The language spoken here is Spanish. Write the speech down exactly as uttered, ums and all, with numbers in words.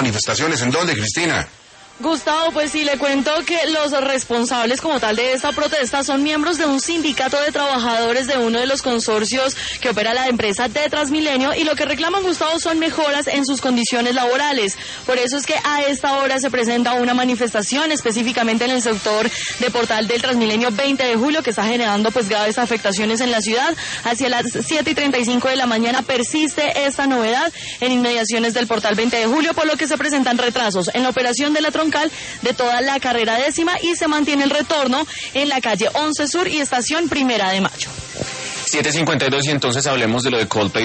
manifestaciones. ¿En dónde, Cristina? Gustavo, pues sí, le cuento que los responsables como tal de esta protesta son miembros de un sindicato de trabajadores de uno de los consorcios que opera la empresa de Transmilenio, y lo que reclaman, Gustavo, son mejoras en sus condiciones laborales. Por eso es que a esta hora se presenta una manifestación específicamente en el sector de Portal del Transmilenio veinte de julio, que está generando pues graves afectaciones en la ciudad. Hacia las siete y treinta y cinco de la mañana persiste esta novedad en inmediaciones del Portal veinte de julio, por lo que se presentan retrasos en la operación de la troncal de toda la carrera décima, y se mantiene el retorno en la calle once Sur y estación Primera de Mayo. siete cincuenta y dos, y entonces hablemos de lo de Coldplay.